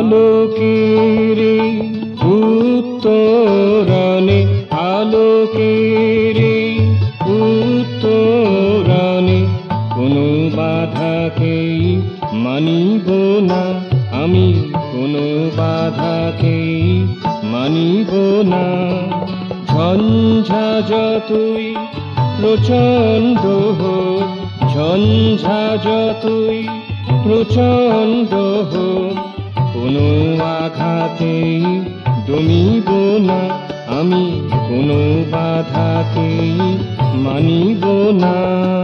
আলোকের উত্তরণে, আলোকের উত্তরণে কোনো বাধাকেই মানিব না, আমি কোনো বাধাকেই মানিব না। ঝঞ্ঝা যতই প্রচণ্ড হোক, ঝঞ্ঝা যতই প্রচণ্ড হোক, কোনো আঘাতেই দমিব না, আমি কোনো বাধাকেই মানিব না।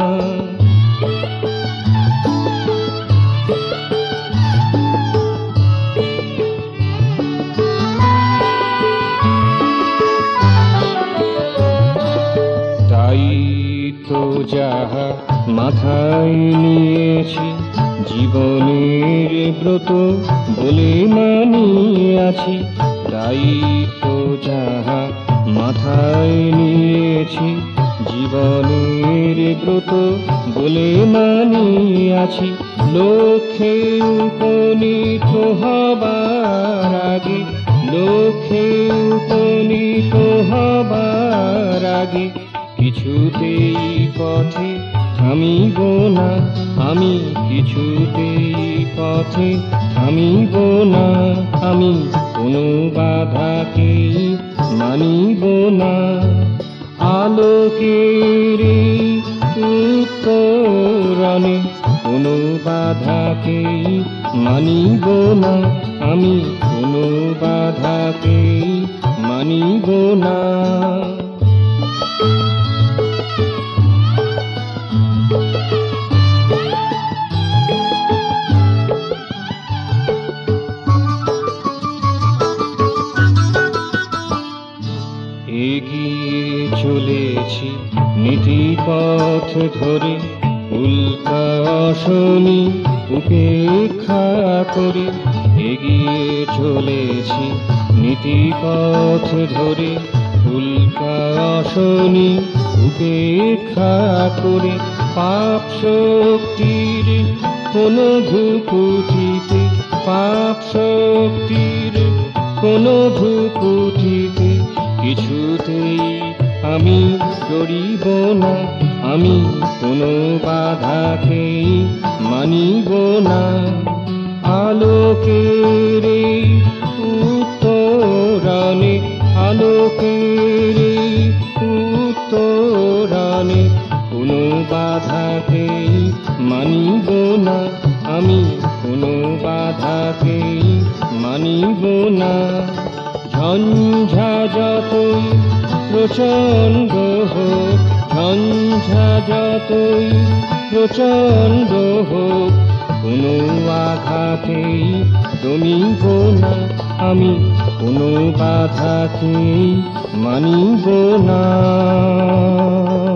তাই তো যাহা মাথায় নিয়েছি, জীবনের ব্রত বলে মানিয়াছি। তাই তো যাহা মাথায় নিয়েছি, জীবনের ব্রত বলে মানিয়াছি। লক্ষ্যে উপনীত হবার আগে, লক্ষ্যে উপনীত হবার আগে কিছুতেই পথে থামিব না, আমি কিছুতেই পথে থামিব না। আমি কোনো বাধাকেই মানিব না। আলোকের উত্তরণে কোনো বাধাকেই মানিব না, আমি কোনো বাধাকেই মানিব না। এগিয়ে চলেছি নীতিপথ ধরে, উল্কা শনি উপেক্ষা করে। এগিয়ে চলেছি নীতিপথ ধরে, উল্কা শনি উপেক্ষা করে। পাপ শক্তির কোনো ধূপুটিতে, পাপ শক্তির কোনো ধূপুটিতে কিছুতেই আমি ডরিব না, আমি কোনো বাধাকেই মানিব না। আলোকের উত্তরণে, আলোকের উত্তরণে কোনো বাধাকেই মানিব না, আমি কোনো বাধাকেই মানিব না। ঝঞ্ঝা যতই প্রচণ্ড হোক, ঝঞ্ঝা যতই প্রচণ্ড হোক, কোনো আঘাতেই দমিব না, আমি কোনো বাধাকেই মানিব না।